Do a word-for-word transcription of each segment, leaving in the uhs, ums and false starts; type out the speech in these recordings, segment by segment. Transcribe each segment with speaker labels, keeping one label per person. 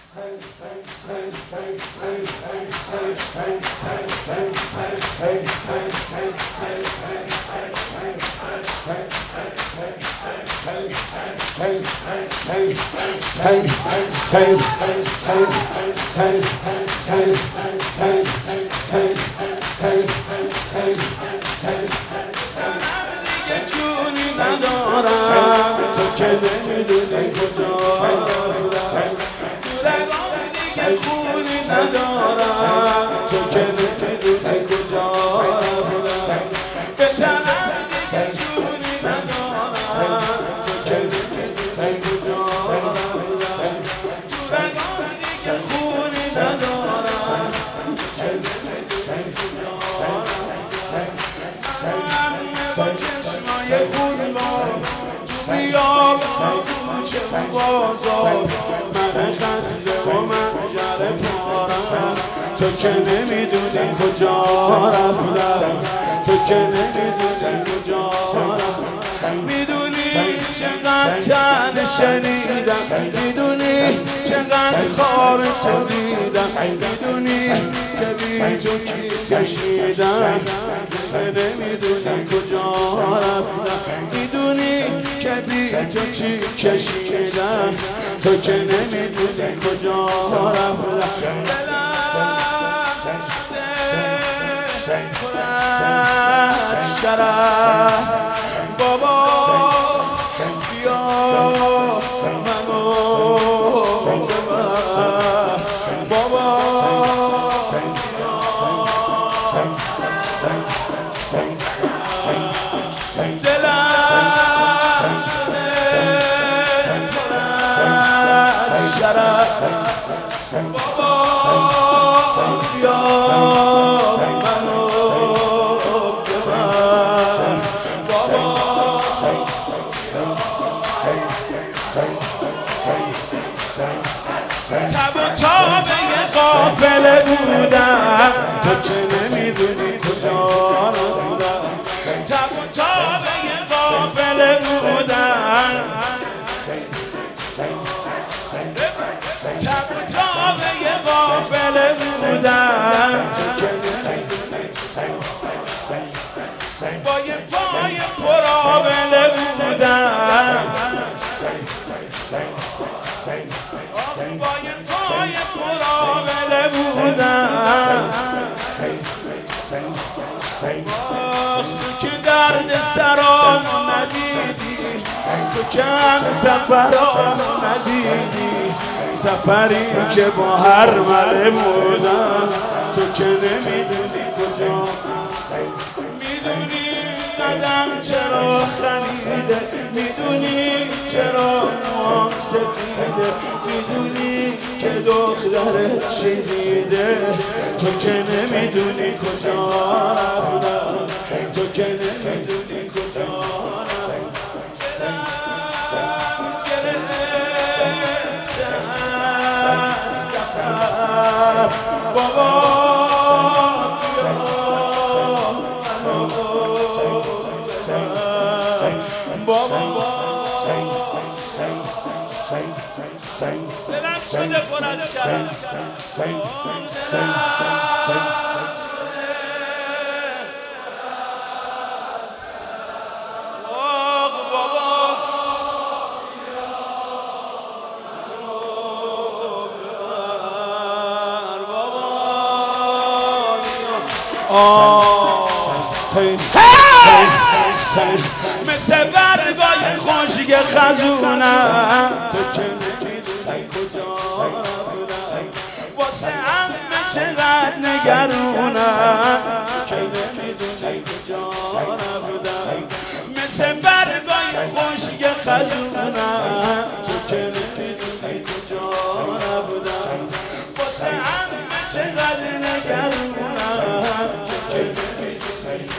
Speaker 1: جونی ندارم تو که نمیدونی کجا بودم رگام دیگه خونی ندارم تو که نمیدونی کجا بودم به تنم دیگه جونی ندارم تو که نمیدونی کجا بودم تو رگام دیگه خونی ندارم تو که نمیدونی کجا با چشمای خون ما تو بیابان کوچه و بازار من خسته و من جره پارم تو که نمیدونی کجا رفتم تو که نمیدونی کجا رفتم میدونی چقدر تن شنیدم میدونی چقدر خواب تو دیدم میدونی که بی تو کی کشیدم نمیدونی کجا رفتم میدونی که بی تو چی کشیدم تو که نمیدونی کجا رفتم شرف بابا بیا منو ببر بابا دلم شده شرف بابا بیا منو ببر بابا تب و تابه قافله بودم تو که نمیدونی کجا بودم تب و تابه قافله بودم تب و تابه قافله بودم با یه پای پرآبله بودم با یه پای پرآبله بودم آخ تو که درد سرامو ندیدی تو که هم سفرامو ندیدی سفری که با هر مله بودم تو که نمیدونی کجا میدونی قدم چرا خمیده میدونی چرا موام سفیده میدونی که دخترت چی دیده تو که نمیدونی کجا رفتم تو که نمیدونی کجا رفتم سفر بابا دلم شده پر از شرف آق بابا آه مثل برگای خشک خزونم تو که نمیدونی کجا بودم واسه همه چقدر نگرونم تو که نمیدونی کجا بودم مثل برگای خشک خزونم تو که نمیدونی کجا بودم واسه همه چقدر نگرونم تو که نمیدونی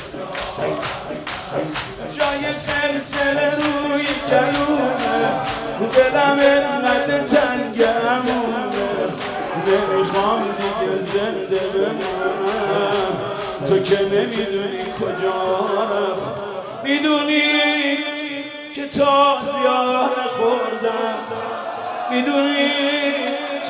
Speaker 1: جای سلسله روی جلومه دلم انقدر تنگمونه نمیخوام دیگه زنده بمونم تو که نمیدونی کجا رفت میدونی که تا زیاره خوردم میدونی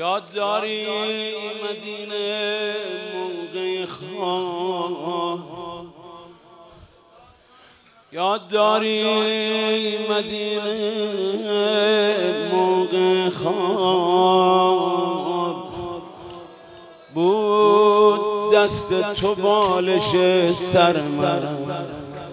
Speaker 2: یاد داری مدینه موقع خواب، یاد داری مدینه موقع خواب، بود دست تو بالش سر من،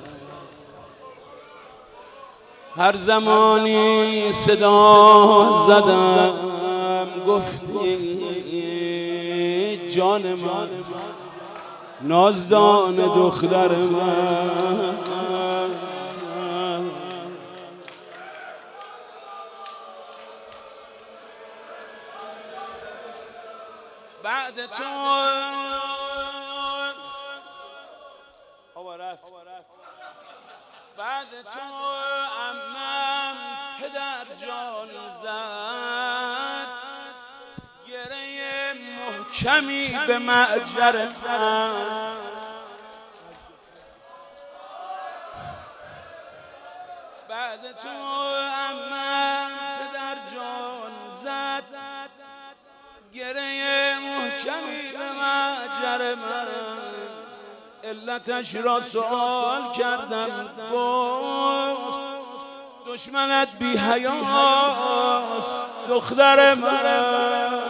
Speaker 2: هر زمانی صدا زدم گفتی جان من، نازدان دختر من. بعد تو بعد تو عمم پدر جان زد، گره محکمی به معجر من. بعد تو عمم پدر جان زد، گره محکمی به معجر من. علتش را سوال کردم، گفت دشمنت بی حیاست دختر من.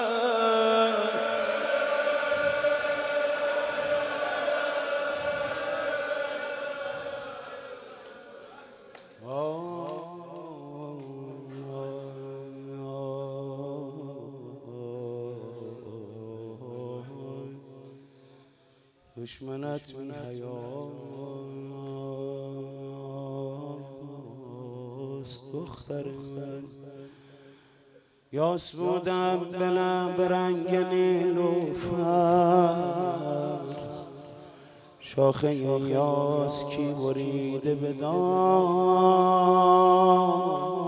Speaker 2: دشمنت بی حیاست دختر من. یاس بودم بلم به رنگ نیلوفر، شاخه یاس کی بریده به دام،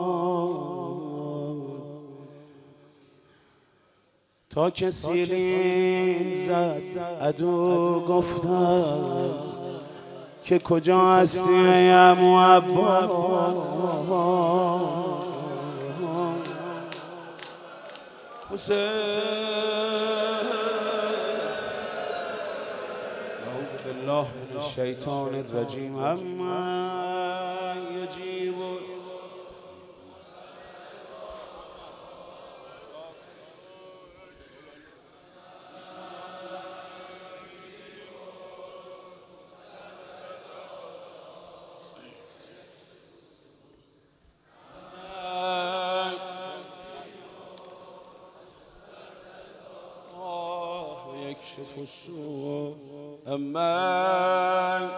Speaker 2: تا که سیلین زد عدو گفتم که کجا هستی ای عمو عباس. حسین اعوذ بالله من الشیطان الرجیم. اما یجیب يكشف السوء. أما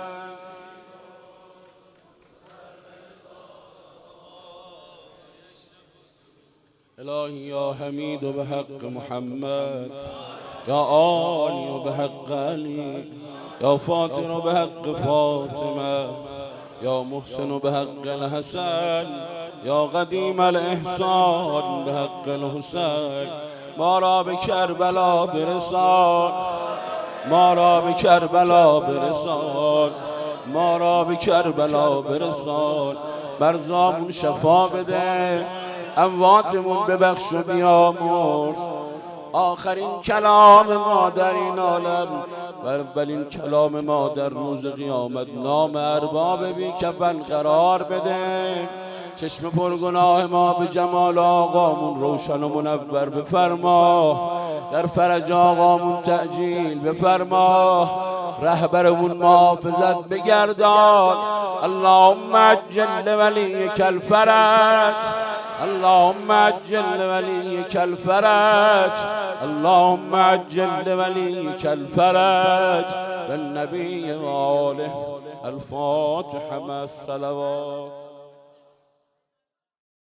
Speaker 2: إلهي يا حميد بحق محمد، يا آلي بحق علي، يا فاطر بحق فاطمة، يا محسن بحق الحسن، يا قديم الإحسان بحق الحسين. ما را به کربلا برسان، ما را به کربلا برسان، ما را به کربلا برسان. مرزامون شفا بده، امواتمون ببخش و بیامرز. آخرین کلام ما در این عالم و اولین کلام ما در روز قیامت، نام ارباب بی کفن قرار بده. چشم پرگناه ما به جمال آقامون روشن و منور بفرما، در فرج آقامون تعجیل بفرما، رهبرمون محافظت بگردان. اللهم عجل لولیک الفرج، اللهم عجل لولیک الفرج، اللهم عجل لولیک الفرج. والنبي وآله. الفاتحة مع الصلوات.